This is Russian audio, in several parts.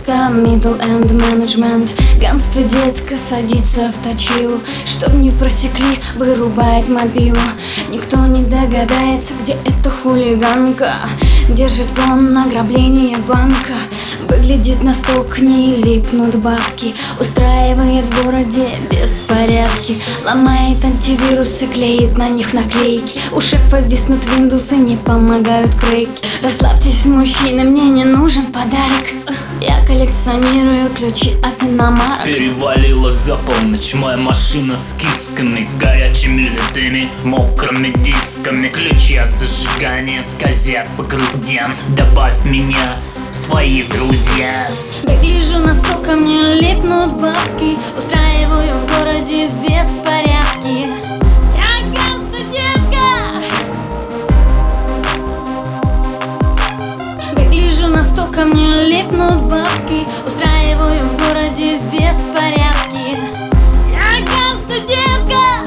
детка, middle and management. Ганста детка садится в точилу, чтоб не просекли, вырубает мобилу. Никто не догадается, где эта хулиганка держит план ограбления банка. Выглядит на стол, к ней липнут бабки, устраивает в городе беспорядки, ломает антивирусы, клеит на них наклейки. У шефа виснут Windows и не помогают крейки. Расслабьтесь, мужчины, мне не нужен подарок. Я коллекционирую ключи от иномарок. Перевалила за полночь, моя машина с кисками, с горячими литыми, мокрыми дисками. Ключи от зажигания скользят по грудям. Добавь меня в свои друзья. Выгляжу на стол, ко мне липнут бабки, устраиваю в городе беспорядки. Я ганста детка. Выгляжу на стол, ко мне липнут бабки, устраиваю в городе беспорядки. Я ганста детка.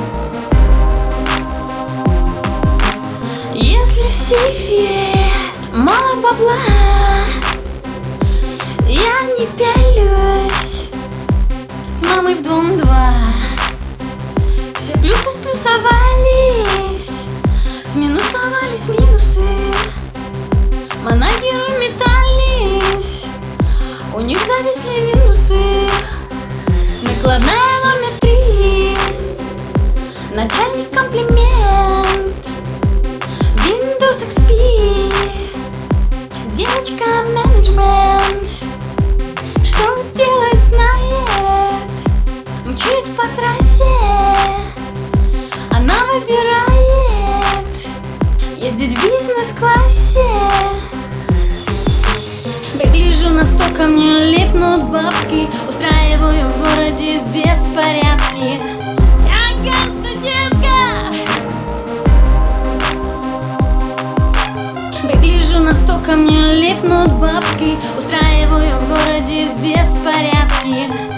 Если в сейфе мало бабла, я не пялюсь. С мамой в дом 2 все плюсы сплюсовались, сминусовались минусы. Манагеры метались, у них зависли виндусы. Накладная номер 3, начальник комплимент. Windows XP, девочка менеджмент. Что делать знает, мчит по трассе. Она выбирает ездить в бизнес-классе. Выгляжу на стол, ко мне липнут бабки, устраиваю в городе беспорядки. Я ганста детка. Выгляжу на стол, ко мне липнут бабки, устраиваю в городе беспорядки.